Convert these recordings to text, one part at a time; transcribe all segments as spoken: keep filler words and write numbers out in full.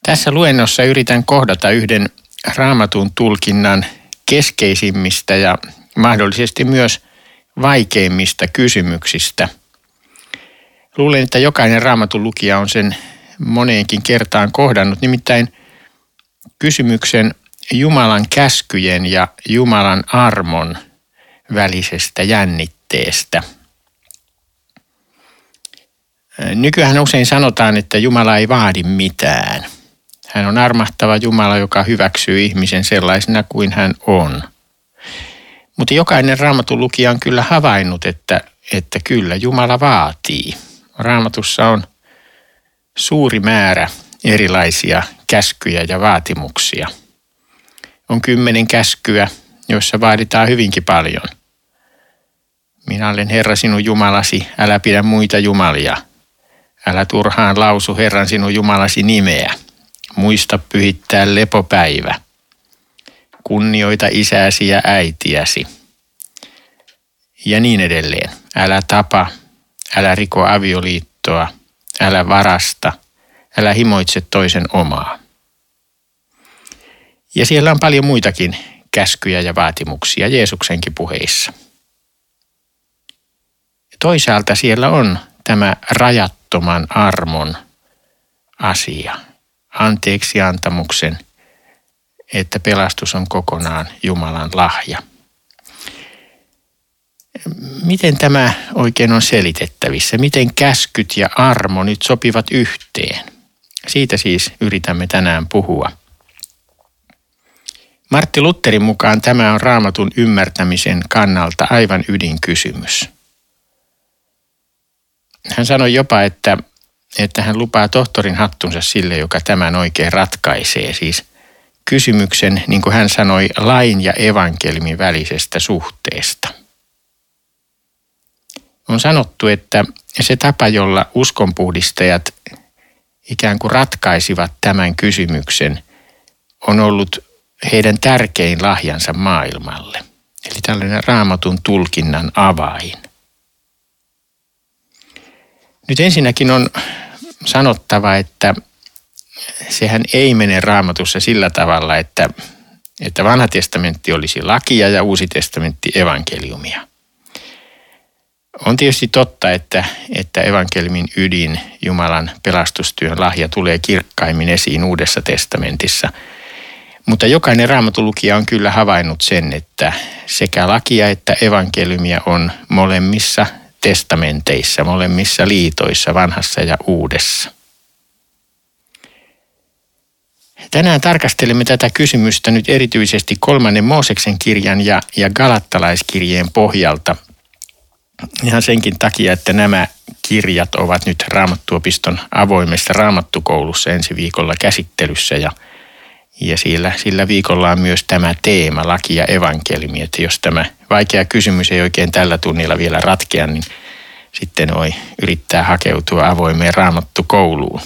Tässä luennossa yritän kohdata yhden Raamatun tulkinnan keskeisimmistä ja mahdollisesti myös vaikeimmista kysymyksistä. Luulen, että jokainen Raamatun lukija on sen moneenkin kertaan kohdannut, nimittäin kysymyksen Jumalan käskyjen ja Jumalan armon välisestä jännitteestä. Nykyään usein sanotaan, että Jumala ei vaadi mitään. Hän on armahtava Jumala, joka hyväksyy ihmisen sellaisena kuin hän on. Mutta jokainen Raamatun lukija on kyllä havainnut, että, että kyllä Jumala vaatii. Raamatussa on suuri määrä erilaisia käskyjä ja vaatimuksia. On kymmenen käskyä, joissa vaaditaan hyvinkin paljon. Minä olen Herra sinun Jumalasi, älä pidä muita jumalia. Älä turhaan lausu Herran sinun Jumalasi nimeä. Muista pyhittää lepopäivä. Kunnioita isäsi ja äitiäsi. Ja niin edelleen. Älä tapa, älä riko avioliittoa, älä varasta, älä himoitse toisen omaa. Ja siellä on paljon muitakin käskyjä ja vaatimuksia Jeesuksenkin puheissa. Toisaalta siellä on tämä rajattoman armon asia, anteeksiantamuksen, että pelastus on kokonaan Jumalan lahja. Miten tämä oikein on selitettävissä? Miten käskyt ja armo nyt sopivat yhteen? Siitä siis yritämme tänään puhua. Martti Lutherin mukaan tämä on Raamatun ymmärtämisen kannalta aivan ydinkysymys. Hän sanoi jopa, että, että hän lupaa tohtorin hattunsa sille, joka tämän oikein ratkaisee. Siis kysymyksen, niin kuin hän sanoi, lain ja evankeliumin välisestä suhteesta. On sanottu, että se tapa, jolla uskonpuhdistajat ikään kuin ratkaisivat tämän kysymyksen, on ollut heidän tärkein lahjansa maailmalle. Eli tällainen Raamatun tulkinnan avain. Nyt ensinnäkin on sanottava, että sehän ei mene Raamatussa sillä tavalla, että, että vanha testamentti olisi lakia ja uusi testamentti evankeliumia. On tietysti totta, että, että evankeliumin ydin, Jumalan pelastustyön lahja, tulee kirkkaimmin esiin Uudessa testamentissa. Mutta jokainen Raamatun lukija on kyllä havainnut sen, että sekä lakia että evankeliumia on molemmissa testamenteissa, molemmissa liitoissa, vanhassa ja uudessa. Tänään tarkastelemme tätä kysymystä nyt erityisesti kolmannen Mooseksen kirjan ja, ja galattalaiskirjeen pohjalta. Ihan senkin takia, että nämä kirjat ovat nyt Raamattuopiston avoimessa raamattukoulussa ensi viikolla käsittelyssä ja, ja sillä, sillä viikolla on myös tämä teema, laki ja evankeliumi. Että jos tämä vaikea kysymys ei oikein tällä tunnilla vielä ratkea, niin sitten voi yrittää hakeutua avoimeen raamattukouluun.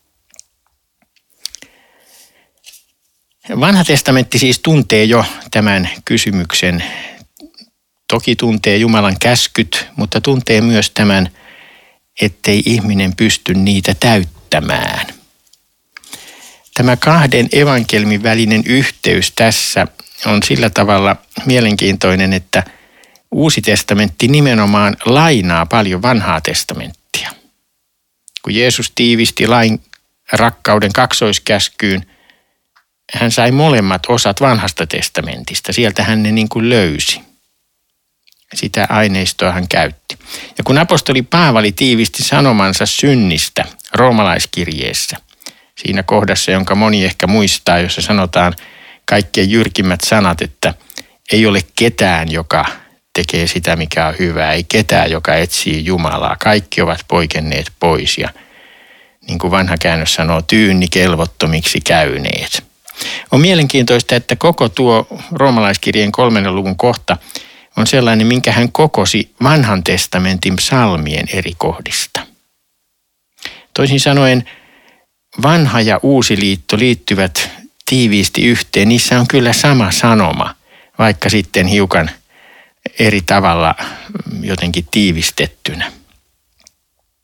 Vanha testamentti siis tuntee jo tämän kysymyksen. Toki tuntee Jumalan käskyt, mutta tuntee myös tämän, ettei ihminen pysty niitä täyttämään. Tämä kahden evankeliumin välinen yhteys tässä on sillä tavalla mielenkiintoinen, että Uusi testamentti nimenomaan lainaa paljon vanhaa testamenttia. Kun Jeesus tiivisti lain rakkauden kaksoiskäskyyn, hän sai molemmat osat vanhasta testamentista. Sieltä hän ne niin kuin löysi. Sitä aineistoa hän käytti. Ja kun apostoli Paavali tiivisti sanomansa synnistä roomalaiskirjeessä, siinä kohdassa, jonka moni ehkä muistaa, jossa sanotaan kaikkein jyrkimmät sanat, että ei ole ketään, joka tekee sitä, mikä on hyvää, ei ketään, joka etsii Jumalaa. Kaikki ovat poikenneet pois ja niin kuin vanha käännös sanoo, tyynni kelvottomiksi käyneet. On mielenkiintoista, että koko tuo roomalaiskirjeen kolmannen luvun kohta on sellainen, minkä hän kokosi vanhan testamentin psalmien eri kohdista. Toisin sanoen vanha ja uusi liitto liittyvät tiiviisti yhteen. Niissä on kyllä sama sanoma, vaikka sitten hiukan eri tavalla jotenkin tiivistettynä.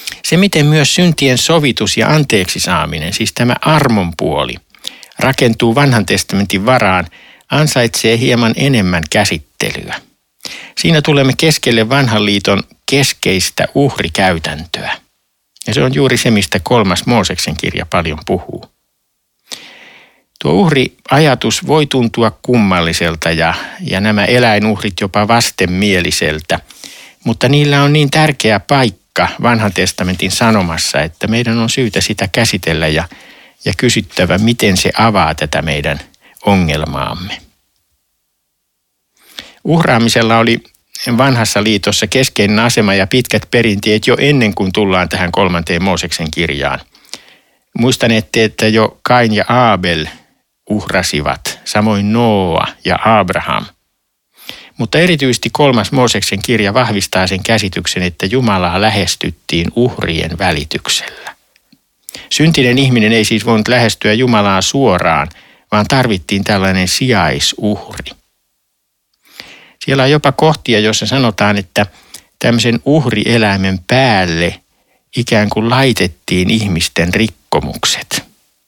Se, miten myös syntien sovitus ja anteeksi saaminen, siis tämä armon puoli, rakentuu vanhan testamentin varaan, ansaitsee hieman enemmän käsittelyä. Siinä tulemme keskelle vanhan liiton keskeistä uhrikäytäntöä. Ja se on juuri se, mistä kolmas Mooseksen kirja paljon puhuu. Tuo uhriajatus voi tuntua kummalliselta ja, ja nämä eläinuhrit jopa vastenmieliseltä, mutta niillä on niin tärkeä paikka vanhan testamentin sanomassa, että meidän on syytä sitä käsitellä ja, ja kysyttävä, miten se avaa tätä meidän ongelmaamme. Uhraamisella oli vanhassa liitossa keskeinen asema ja pitkät perinteet jo ennen kuin tullaan tähän kolmanteen Mooseksen kirjaan. Muistanette, että jo Kain ja Aabel uhrasivat, samoin Nooa ja Abraham. Mutta erityisesti kolmas Mooseksen kirja vahvistaa sen käsityksen, että Jumalaa lähestyttiin uhrien välityksellä. Syntinen ihminen ei siis voinut lähestyä Jumalaa suoraan, vaan tarvittiin tällainen sijaisuhri. Siellä on jopa kohtia, joissa sanotaan, että tämmöisen uhrieläimen päälle ikään kuin laitettiin ihmisten rikkomukset.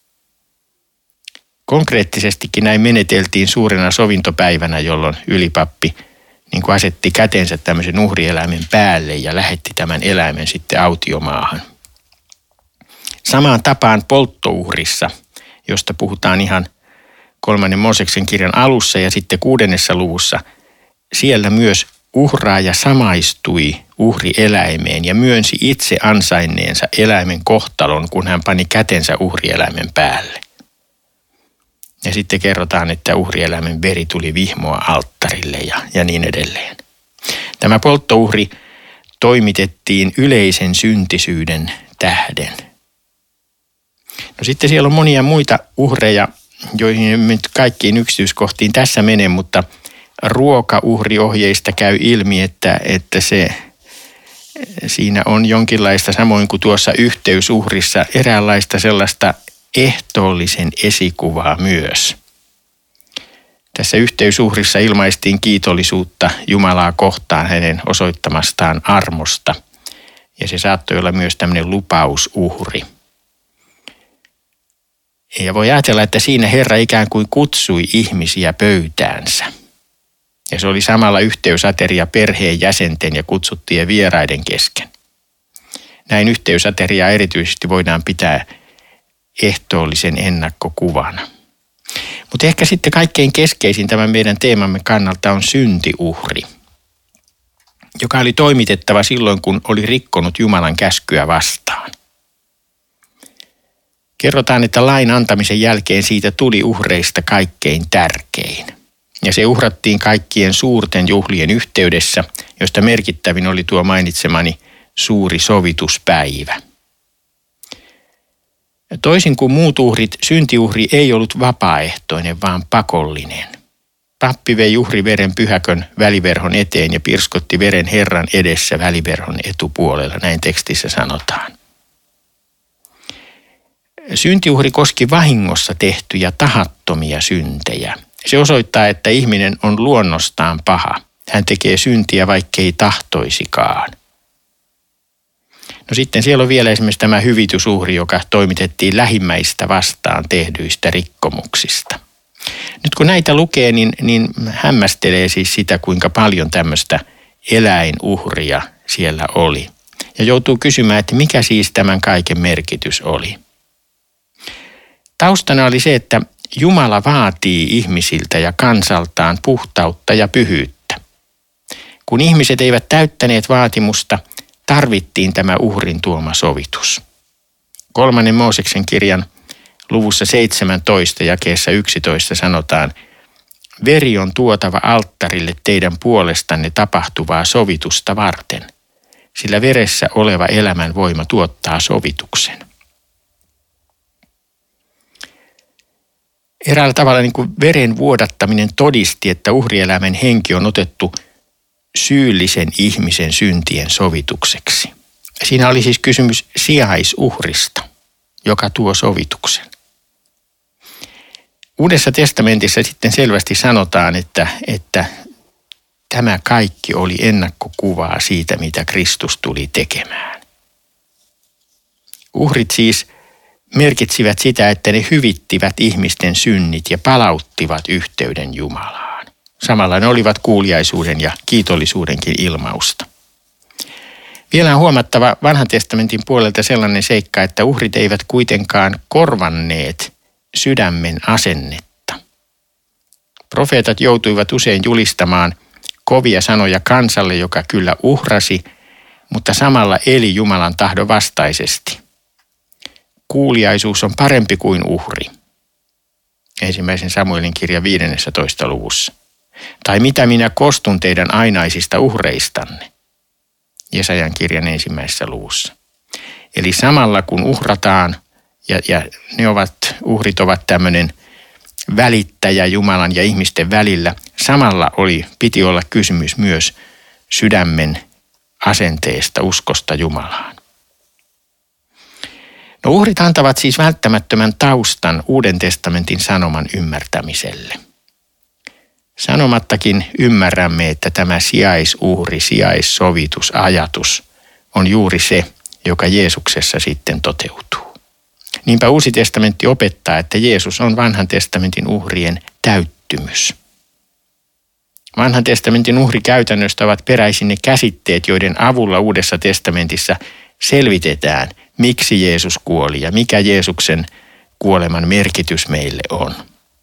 Konkreettisestikin näin meneteltiin suurena sovintopäivänä, jolloin ylipappi niin kuin asetti kätensä tämmöisen uhrieläimen päälle ja lähetti tämän eläimen sitten autiomaahan. Samaan tapaan polttouhrissa, josta puhutaan ihan kolmannen Mooseksen kirjan alussa ja sitten kuudennessa luvussa, siellä myös uhraaja samaistui uhrieläimeen ja myönsi itse ansainneensa eläimen kohtalon, kun hän pani kätensä uhrieläimen päälle. Ja sitten kerrotaan, että uhrieläimen veri tuli vihmoa alttarille ja, ja niin edelleen. Tämä polttouhri toimitettiin yleisen syntisyyden tähden. No sitten siellä on monia muita uhreja, joihin nyt kaikkiin yksityiskohtiin tässä mene, mutta ruokauhriohjeista käy ilmi, että, että se, siinä on jonkinlaista, samoin kuin tuossa yhteysuhrissa, eräänlaista sellaista ehtoollisen esikuvaa myös. Tässä yhteysuhrissa ilmaistiin kiitollisuutta Jumalaa kohtaan hänen osoittamastaan armosta, ja se saattoi olla myös tämmöinen lupausuhri. Ja voi ajatella, että siinä Herra ikään kuin kutsui ihmisiä pöytäänsä. Ja se oli samalla yhteysateria perheen jäsenten ja kutsuttujen vieraiden kesken. Näin yhteysateriaa erityisesti voidaan pitää ehtoollisen ennakkokuvana. Mutta ehkä sitten kaikkein keskeisin tämän meidän teemamme kannalta on syntiuhri, joka oli toimitettava silloin, kun oli rikkonut Jumalan käskyä vastaan. Kerrotaan, että lain antamisen jälkeen siitä tuli uhreista kaikkein tärkein. Ja se uhrattiin kaikkien suurten juhlien yhteydessä, josta merkittävin oli tuo mainitsemani suuri sovituspäivä. Toisin kuin muut uhrit, syntiuhri ei ollut vapaaehtoinen, vaan pakollinen. Pappi vei uhriveren pyhäkön väliverhon eteen ja pirskotti veren Herran edessä väliverhon etupuolella, näin tekstissä sanotaan. Syntiuhri koski vahingossa tehtyjä tahattomia syntejä. Se osoittaa, että ihminen on luonnostaan paha. Hän tekee syntiä, vaikkei tahtoisikaan. No sitten siellä on vielä esimerkiksi tämä hyvitysuhri, joka toimitettiin lähimmäistä vastaan tehdyistä rikkomuksista. Nyt kun näitä lukee, niin, niin hämmästelee siis sitä, kuinka paljon tämmöistä eläinuhria siellä oli. Ja joutuu kysymään, että mikä siis tämän kaiken merkitys oli. Taustana oli se, että Jumala vaatii ihmisiltä ja kansaltaan puhtautta ja pyhyyttä. Kun ihmiset eivät täyttäneet vaatimusta, tarvittiin tämä uhrin tuoma sovitus. Kolmannen Mooseksen kirjan luvussa seitsemäntoista jakeessa yksitoista sanotaan, veri on tuotava alttarille teidän puolestanne tapahtuvaa sovitusta varten, sillä veressä oleva elämän voima tuottaa sovituksen. Eräällä tavalla niin kuin veren vuodattaminen todisti, että uhrieläimen henki on otettu syyllisen ihmisen syntien sovitukseksi. Siinä oli siis kysymys sijaisuhrista, joka tuo sovituksen. Uudessa testamentissa sitten selvästi sanotaan, että, että tämä kaikki oli ennakkokuvaa siitä, mitä Kristus tuli tekemään. Uhrit siis merkitsivät sitä, että ne hyvittivät ihmisten synnit ja palauttivat yhteyden Jumalaan. Samalla ne olivat kuuliaisuuden ja kiitollisuudenkin ilmausta. Vielä on huomattava Vanhan testamentin puolelta sellainen seikka, että uhrit eivät kuitenkaan korvanneet sydämen asennetta. Profeetat joutuivat usein julistamaan kovia sanoja kansalle, joka kyllä uhrasi, mutta samalla eli Jumalan tahdon vastaisesti. Kuuliaisuus on parempi kuin uhri. Ensimmäisen Samuelin kirja viidennessä luvussa. Tai mitä minä kostun teidän ainaisista uhreistanne. Jesajan kirjan ensimmäisessä luvussa. Eli samalla kun uhrataan, ja, ja ne ovat, uhrit ovat tämmöinen välittäjä Jumalan ja ihmisten välillä, samalla oli, piti olla kysymys myös sydämen asenteesta, uskosta Jumalaan. No uhrit antavat siis välttämättömän taustan Uuden testamentin sanoman ymmärtämiselle. Sanomattakin ymmärrämme, että tämä sijaisuhri, sijaissovitus-ajatus on juuri se, joka Jeesuksessa sitten toteutuu. Niinpä Uusi testamentti opettaa, että Jeesus on Vanhan testamentin uhrien täyttymys. Vanhan testamentin uhrikäytännöstä ovat peräisin ne käsitteet, joiden avulla Uudessa testamentissa selvitetään, miksi Jeesus kuoli ja mikä Jeesuksen kuoleman merkitys meille on.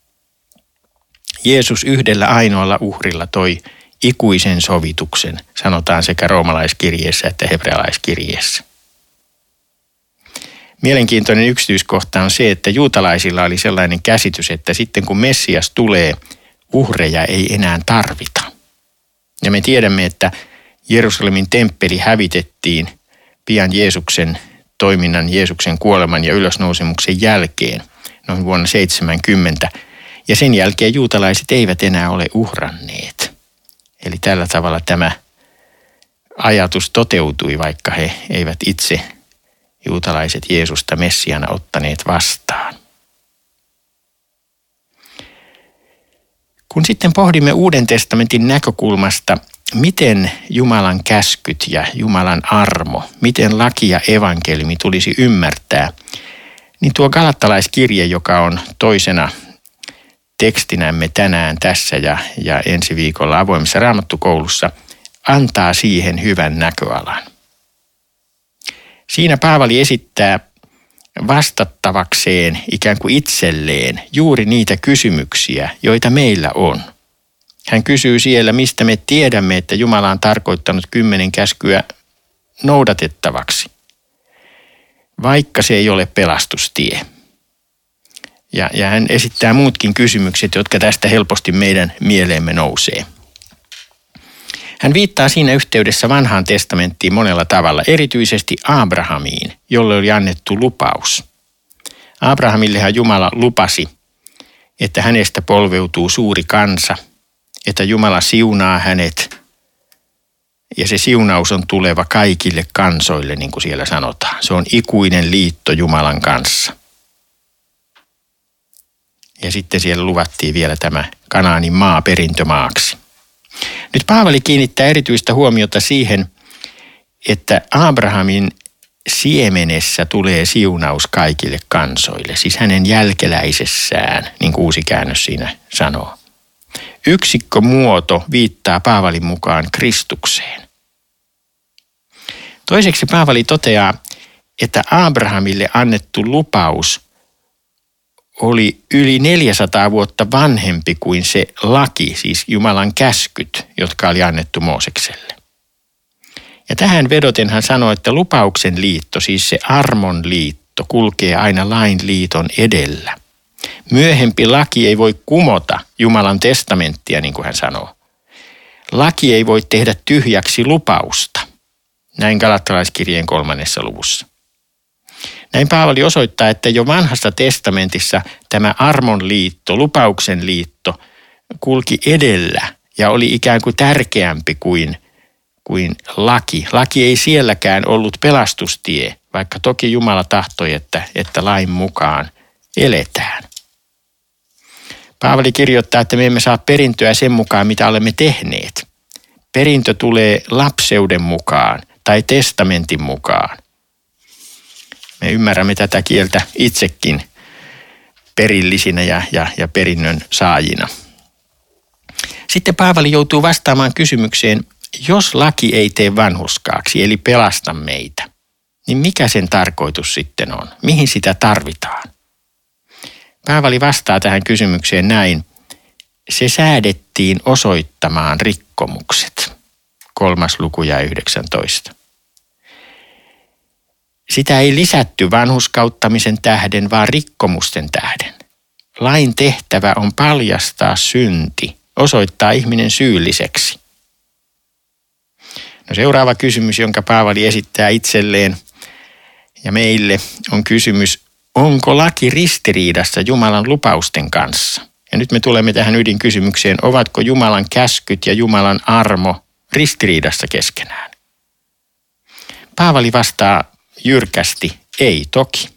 Jeesus yhdellä ainoalla uhrilla toi ikuisen sovituksen, sanotaan sekä roomalaiskirjeessä että hebrealaiskirjeessä. Mielenkiintoinen yksityiskohta on se, että juutalaisilla oli sellainen käsitys, että sitten kun Messias tulee, uhreja ei enää tarvita. Ja me tiedämme, että Jerusalemin temppeli hävitettiin pian Jeesuksen toiminnan, Jeesuksen kuoleman ja ylösnousemuksen jälkeen, noin vuonna seitsemänkymmentä. Ja sen jälkeen juutalaiset eivät enää ole uhranneet. Eli tällä tavalla tämä ajatus toteutui, vaikka he eivät itse juutalaiset Jeesusta Messiana ottaneet vastaan. Kun sitten pohdimme Uuden testamentin näkökulmasta, miten Jumalan käskyt ja Jumalan armo, miten laki ja evankeliumi tulisi ymmärtää, niin tuo galattalaiskirje, joka on toisena tekstinämme tänään tässä ja, ja ensi viikolla avoimessa raamattukoulussa, antaa siihen hyvän näköalan. Siinä Paavali esittää vastattavakseen ikään kuin itselleen juuri niitä kysymyksiä, joita meillä on. Hän kysyy siellä, mistä me tiedämme, että Jumala on tarkoittanut kymmenen käskyä noudatettavaksi, vaikka se ei ole pelastustie. Ja, ja hän esittää muutkin kysymykset, jotka tästä helposti meidän mieleemme nousee. Hän viittaa siinä yhteydessä Vanhaan testamenttiin monella tavalla, erityisesti Abrahamiin, jolle oli annettu lupaus. Abrahamillehan Jumala lupasi, että hänestä polveutuu suuri kansa, että Jumala siunaa hänet ja se siunaus on tuleva kaikille kansoille, niin kuin siellä sanotaan. Se on ikuinen liitto Jumalan kanssa. Ja sitten siellä luvattiin vielä tämä Kanaanin maa perintömaaksi. Nyt Paavali kiinnittää erityistä huomiota siihen, että Abrahamin siemenessä tulee siunaus kaikille kansoille, siis hänen jälkeläisessään, niin kuin uusi käännös siinä sanoo. Yksikkömuoto viittaa Paavalin mukaan Kristukseen. Toiseksi Paavali toteaa, että Abrahamille annettu lupaus oli yli neljäsataa vuotta vanhempi kuin se laki, siis Jumalan käskyt, jotka oli annettu Moosekselle. Ja tähän vedoten hän sanoi, että lupauksen liitto, siis se armon liitto, kulkee aina lain liiton edellä. Myöhempi laki ei voi kumota Jumalan testamenttia, niin kuin hän sanoo. Laki ei voi tehdä tyhjäksi lupausta. Näin galattalaiskirjeen kolmannessa luvussa. Näin Paavali osoittaa, että jo vanhassa testamentissa tämä armon liitto, lupauksen liitto kulki edellä ja oli ikään kuin tärkeämpi kuin, kuin laki. Laki ei sielläkään ollut pelastustie, vaikka toki Jumala tahtoi, että, että lain mukaan eletään. Paavali kirjoittaa, että me emme saa perintöä sen mukaan, mitä olemme tehneet. Perintö tulee lapseuden mukaan tai testamentin mukaan. Me ymmärrämme tätä kieltä itsekin perillisinä ja, ja, ja perinnön saajina. Sitten Paavali joutuu vastaamaan kysymykseen, jos laki ei tee vanhurskaaksi, eli pelasta meitä, niin mikä sen tarkoitus sitten on? Mihin sitä tarvitaan? Paavali vastaa tähän kysymykseen näin. Se säädettiin osoittamaan rikkomukset. Kolmas luku ja yhdeksäntoista. Sitä ei lisätty vanhurskauttamisen tähden, vaan rikkomusten tähden. Lain tehtävä on paljastaa synti, osoittaa ihminen syylliseksi. No seuraava kysymys, jonka Paavali esittää itselleen ja meille, on kysymys, onko laki ristiriidassa Jumalan lupausten kanssa? Ja nyt me tulemme tähän ydinkysymykseen, ovatko Jumalan käskyt ja Jumalan armo ristiriidassa keskenään? Paavali vastaa jyrkästi, ei toki.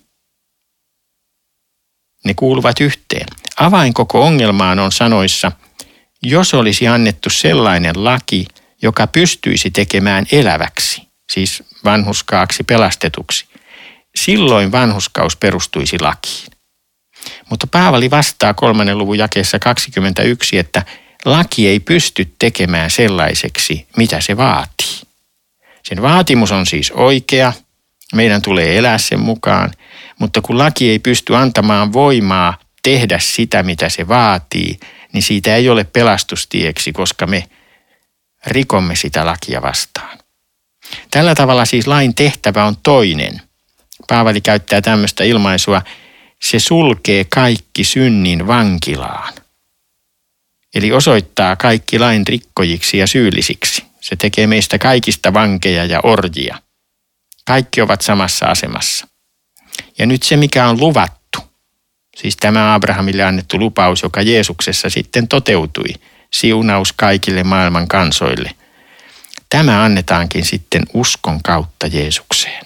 Ne kuuluvat yhteen. Avain koko ongelmaan on sanoissa, jos olisi annettu sellainen laki, joka pystyisi tekemään eläväksi, siis vanhurskaaksi pelastetuksi, silloin vanhurskaus perustuisi lakiin. Mutta Paavali vastaa kolmannen luvun jakeessa kaksikymmentäyksi, että laki ei pysty tekemään sellaiseksi, mitä se vaatii. Sen vaatimus on siis oikea, meidän tulee elää sen mukaan, mutta kun laki ei pysty antamaan voimaa tehdä sitä, mitä se vaatii, niin siitä ei ole pelastustieksi, koska me rikomme sitä lakia vastaan. Tällä tavalla siis lain tehtävä on toinen. Paavali käyttää tämmöistä ilmaisua, se sulkee kaikki synnin vankilaan. Eli osoittaa kaikki lain rikkojiksi ja syyllisiksi. Se tekee meistä kaikista vankeja ja orjia. Kaikki ovat samassa asemassa. Ja nyt se, mikä on luvattu, siis tämä Abrahamille annettu lupaus, joka Jeesuksessa sitten toteutui, siunaus kaikille maailman kansoille. Tämä annetaankin sitten uskon kautta Jeesukseen.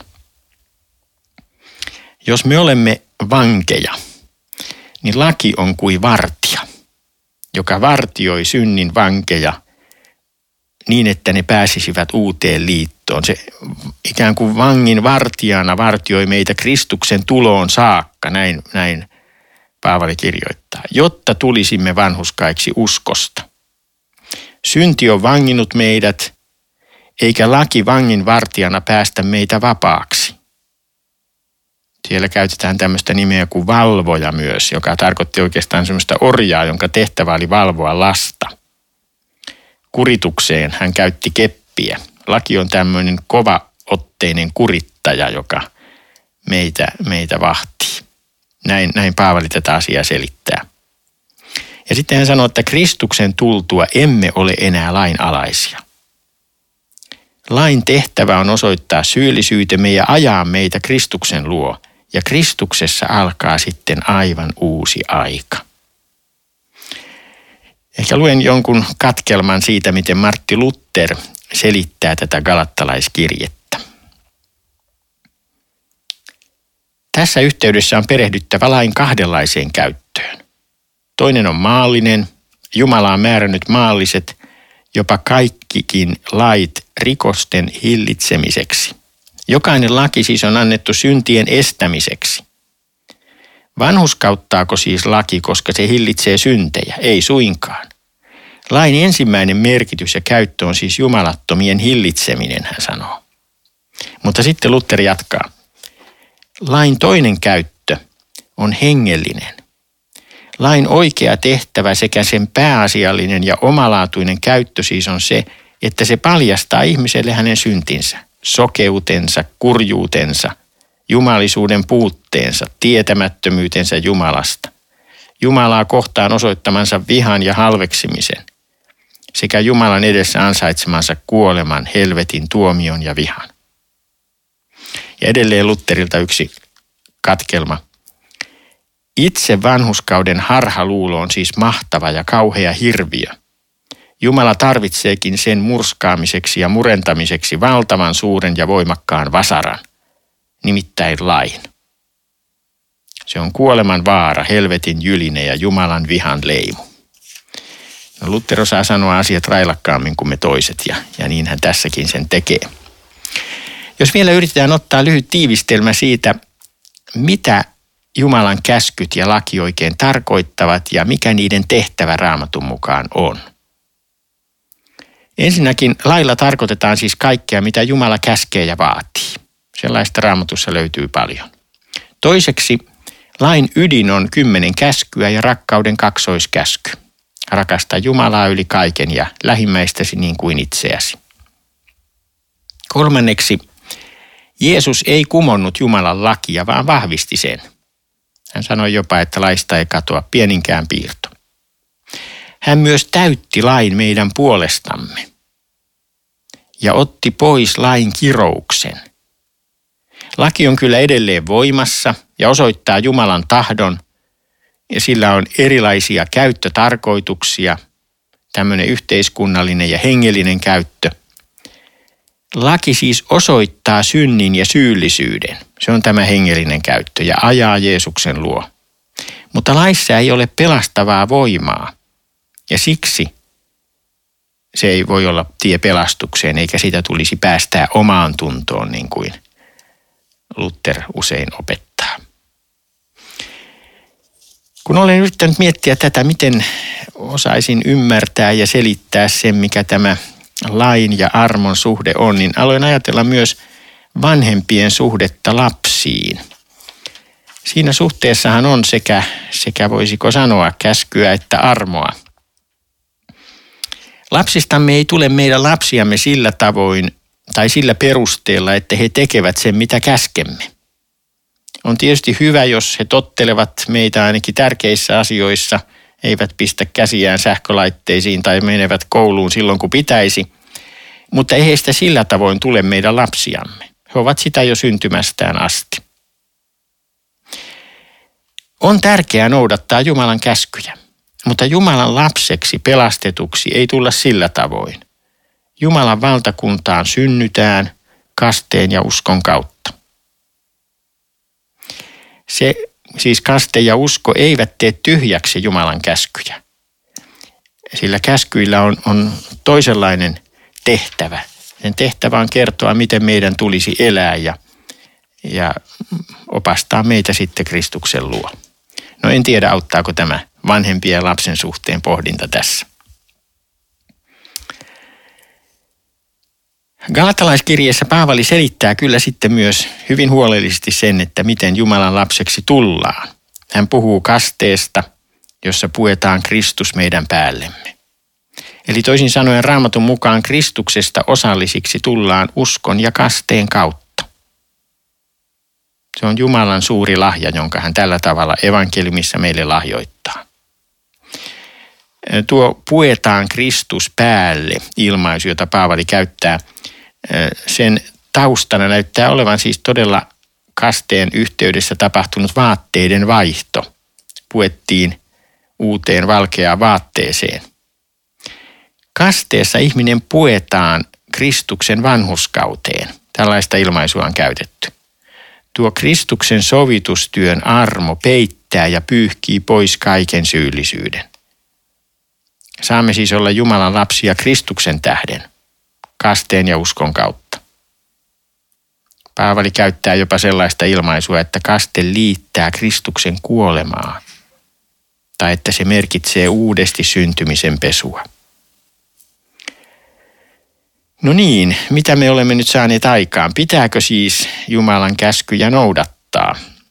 Jos me olemme vankeja, niin laki on kuin vartija, joka vartioi synnin vankeja niin, että ne pääsisivät uuteen liittoon. Se ikään kuin vangin vartijana vartioi meitä Kristuksen tuloon saakka, näin, näin Paavali kirjoittaa, jotta tulisimme vanhurskaiksi uskosta. Synti on vanginnut meidät, eikä laki vangin vartijana päästä meitä vapaaksi. Siellä käytetään tämmöistä nimeä kuin valvoja myös, joka tarkoitti oikeastaan semmoista orjaa, jonka tehtävä oli valvoa lasta. Kuritukseen hän käytti keppiä. Laki on tämmöinen kovaotteinen kurittaja, joka meitä, meitä vahtii. Näin, näin Paavali tätä asiaa selittää. Ja sitten hän sanoo, että Kristuksen tultua emme ole enää lainalaisia. Lain tehtävä on osoittaa syyllisyytemme ja ajaa meitä Kristuksen luo. Ja Kristuksessa alkaa sitten aivan uusi aika. Ehkä luen jonkun katkelman siitä, miten Martti Luther selittää tätä galattalaiskirjettä. Tässä yhteydessä on perehdyttävä lain kahdenlaiseen käyttöön. Toinen on maallinen. Jumala on määrännyt maalliset, jopa kaikkikin lait rikosten hillitsemiseksi. Jokainen laki siis on annettu syntien estämiseksi. Vanhurskauttaako siis laki, koska se hillitsee syntejä? Ei suinkaan. Lain ensimmäinen merkitys ja käyttö on siis jumalattomien hillitseminen, hän sanoo. Mutta sitten Luther jatkaa. Lain toinen käyttö on hengellinen. Lain oikea tehtävä sekä sen pääasiallinen ja omalaatuinen käyttö siis on se, että se paljastaa ihmiselle hänen syntinsä, sokeutensa, kurjuutensa, jumalisuuden puutteensa, tietämättömyytensä Jumalasta, Jumalaa kohtaan osoittamansa vihan ja halveksimisen sekä Jumalan edessä ansaitsemansa kuoleman, helvetin, tuomion ja vihan. Ja edelleen Lutherilta yksi katkelma. Itse vanhurskauden harhaluulo on siis mahtava ja kauhea hirviö. Jumala tarvitseekin sen murskaamiseksi ja murentamiseksi valtavan suuren ja voimakkaan vasaran, nimittäin lain. Se on kuoleman vaara, helvetin jyline ja Jumalan vihan leimu. No, Luther osaa sanoa asiat railakkaammin kuin me toiset, ja, ja niin hän tässäkin sen tekee. Jos vielä yritetään ottaa lyhyt tiivistelmä siitä, mitä Jumalan käskyt ja laki oikein tarkoittavat ja mikä niiden tehtävä Raamatun mukaan on. Ensinnäkin lailla tarkoitetaan siis kaikkea, mitä Jumala käskee ja vaatii. Sellaista Raamatussa löytyy paljon. Toiseksi lain ydin on kymmenen käskyä ja rakkauden kaksoiskäsky. Rakasta Jumalaa yli kaiken ja lähimmäistäsi niin kuin itseäsi. Kolmanneksi, Jeesus ei kumonnut Jumalan lakia, vaan vahvisti sen. Hän sanoi jopa, että laista ei katoa pieninkään piirto. Hän myös täytti lain meidän puolestamme ja otti pois lain kirouksen. Laki on kyllä edelleen voimassa ja osoittaa Jumalan tahdon ja sillä on erilaisia käyttötarkoituksia, tämmöinen yhteiskunnallinen ja hengellinen käyttö. Laki siis osoittaa synnin ja syyllisyyden. Se on tämä hengellinen käyttö ja ajaa Jeesuksen luo. Mutta laissa ei ole pelastavaa voimaa ja siksi se ei voi olla tie pelastukseen eikä sitä tulisi päästää omaan tuntoon niin kuin Luther usein opettaa. Kun olen yrittänyt miettiä tätä, miten osaisin ymmärtää ja selittää sen, mikä tämä lain ja armon suhde on, niin aloin ajatella myös vanhempien suhdetta lapsiin. Siinä suhteessahan on sekä, sekä voisiko sanoa käskyä että armoa. Lapsistamme ei tule meidän lapsiamme sillä tavoin tai sillä perusteella, että he tekevät sen, mitä käskemme. On tietysti hyvä, jos he tottelevat meitä ainakin tärkeissä asioissa, eivät pistä käsiään sähkölaitteisiin tai menevät kouluun silloin, kun pitäisi. Mutta ei heistä sillä tavoin tule meidän lapsiamme. He ovat sitä jo syntymästään asti. On tärkeää noudattaa Jumalan käskyjä, mutta Jumalan lapseksi pelastetuksi ei tulla sillä tavoin. Jumalan valtakuntaan synnytään kasteen ja uskon kautta. Se, siis kaste ja usko eivät tee tyhjäksi Jumalan käskyjä, sillä käskyillä on, on toisenlainen tehtävä. Sen tehtävä on kertoa, miten meidän tulisi elää ja, ja opastaa meitä sitten Kristuksen luo. No en tiedä, auttaako tämä vanhempien ja lapsen suhteen pohdinta tässä. Galatalaiskirjeessä Paavali selittää kyllä sitten myös hyvin huolellisesti sen, että miten Jumalan lapseksi tullaan. Hän puhuu kasteesta, jossa puetaan Kristus meidän päällemme. Eli toisin sanoen Raamatun mukaan Kristuksesta osallisiksi tullaan uskon ja kasteen kautta. Se on Jumalan suuri lahja, jonka hän tällä tavalla evankeliumissa meille lahjoittaa. Tuo puetaan Kristus päälle ilmaisu, jota Paavali käyttää, sen taustana näyttää olevan siis todella kasteen yhteydessä tapahtunut vaatteiden vaihto. Puettiin uuteen valkeaan vaatteeseen. Kasteessa ihminen puetaan Kristuksen vanhurskauteen. Tällaista ilmaisua on käytetty. Tuo Kristuksen sovitustyön armo peittää ja pyyhkii pois kaiken syyllisyyden. Saamme siis olla Jumalan lapsia Kristuksen tähden, kasteen ja uskon kautta. Paavali käyttää jopa sellaista ilmaisua, että kaste liittää Kristuksen kuolemaa, tai että se merkitsee uudesti syntymisen pesua. No niin, mitä me olemme nyt saaneet aikaan? Pitääkö siis Jumalan käskyjä noudattaa?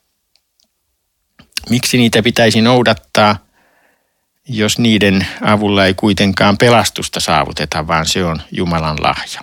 Miksi niitä pitäisi noudattaa, jos niiden avulla ei kuitenkaan pelastusta saavuteta, vaan se on Jumalan lahja?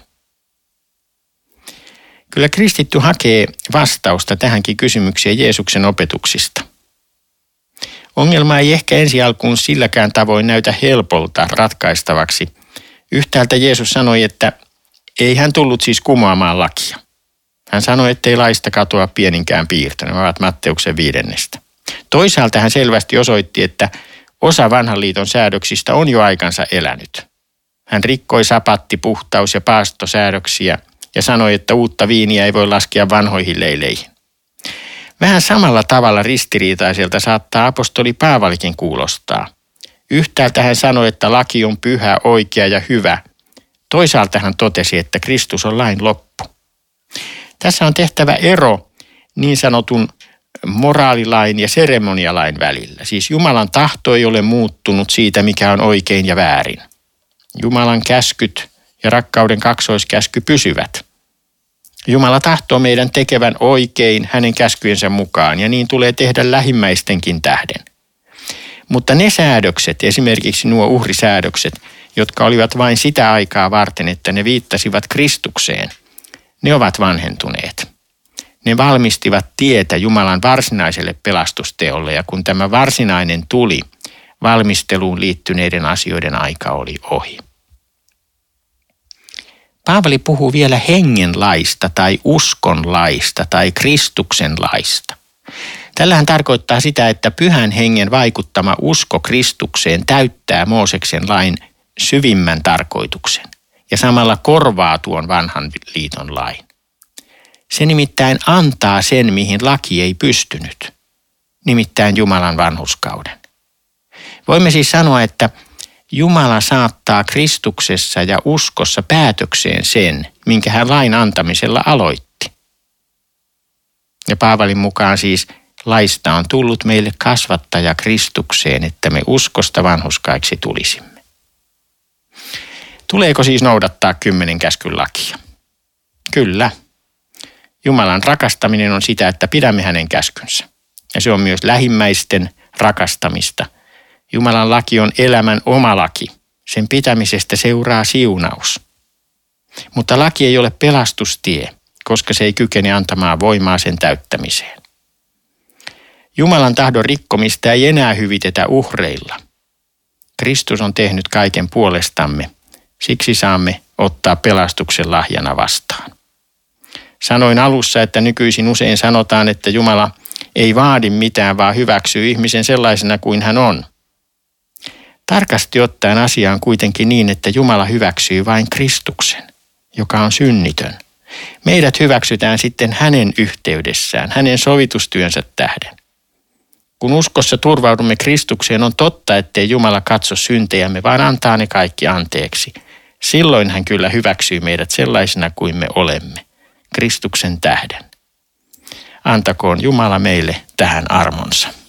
Kyllä kristitty hakee vastausta tähänkin kysymykseen Jeesuksen opetuksista. Ongelma ei ehkä ensi alkuun silläkään tavoin näytä helpolta ratkaistavaksi. Yhtäältä Jeesus sanoi, että ei hän tullut siis kumoamaan lakia. Hän sanoi, ettei laista katoa pieninkään piirto. Ne ovat Matteuksen viidennestä. Toisaalta hän selvästi osoitti, että osa vanhan liiton säädöksistä on jo aikansa elänyt. Hän rikkoi sapatti, puhtaus- ja paastosäädöksiä ja sanoi, että uutta viiniä ei voi laskea vanhoihin leileihin. Vähän samalla tavalla ristiriitaiselta saattaa apostoli Paavalikin kuulostaa. Yhtäältä hän sanoi, että laki on pyhä, oikea ja hyvä. Toisaalta hän totesi, että Kristus on lain loppu. Tässä on tehtävä ero niin sanotun moraalilain ja seremonialain välillä. Siis Jumalan tahto ei ole muuttunut siitä, mikä on oikein ja väärin. Jumalan käskyt ja rakkauden kaksoiskäsky pysyvät. Jumala tahtoo meidän tekevän oikein hänen käskyjensä mukaan, ja niin tulee tehdä lähimmäistenkin tähden. Mutta ne säädökset, esimerkiksi nuo uhrisäädökset, jotka olivat vain sitä aikaa varten, että ne viittasivat Kristukseen, ne ovat vanhentuneet. Ne valmistivat tietä Jumalan varsinaiselle pelastusteolle, ja kun tämä varsinainen tuli, valmisteluun liittyneiden asioiden aika oli ohi. Paavali puhuu vielä hengen laista tai uskon laista tai Kristuksen laista. Tällähän tarkoittaa sitä, että pyhän hengen vaikuttama usko Kristukseen täyttää Mooseksen lain syvimmän tarkoituksen ja samalla korvaa tuon vanhan liiton lain. Se nimittäin antaa sen, mihin laki ei pystynyt, nimittäin Jumalan vanhurskauden. Voimme siis sanoa, että Jumala saattaa Kristuksessa ja uskossa päätökseen sen, minkä hän lain antamisella aloitti. Ja Paavalin mukaan siis laista on tullut meille kasvattaja Kristukseen, että me uskosta vanhurskaiksi tulisimme. Tuleeko siis noudattaa kymmenen käskyn lakia? Kyllä. Jumalan rakastaminen on sitä, että pidämme hänen käskynsä. Ja se on myös lähimmäisten rakastamista. Jumalan laki on elämän oma laki. Sen pitämisestä seuraa siunaus. Mutta laki ei ole pelastustie, koska se ei kykene antamaan voimaa sen täyttämiseen. Jumalan tahdon rikkomista ei enää hyvitetä uhreilla. Kristus on tehnyt kaiken puolestamme, siksi saamme ottaa pelastuksen lahjana vastaan. Sanoin alussa, että nykyisin usein sanotaan, että Jumala ei vaadi mitään, vaan hyväksyy ihmisen sellaisena kuin hän on. Tarkasti ottaen asia on kuitenkin niin, että Jumala hyväksyy vain Kristuksen, joka on synnitön. Meidät hyväksytään sitten hänen yhteydessään, hänen sovitustyönsä tähden. Kun uskossa turvaudumme Kristukseen, on totta, ettei Jumala katso syntejämme, vaan antaa ne kaikki anteeksi. Silloin hän kyllä hyväksyy meidät sellaisena kuin me olemme, Kristuksen tähden. Antakoon Jumala meille tähän armonsa.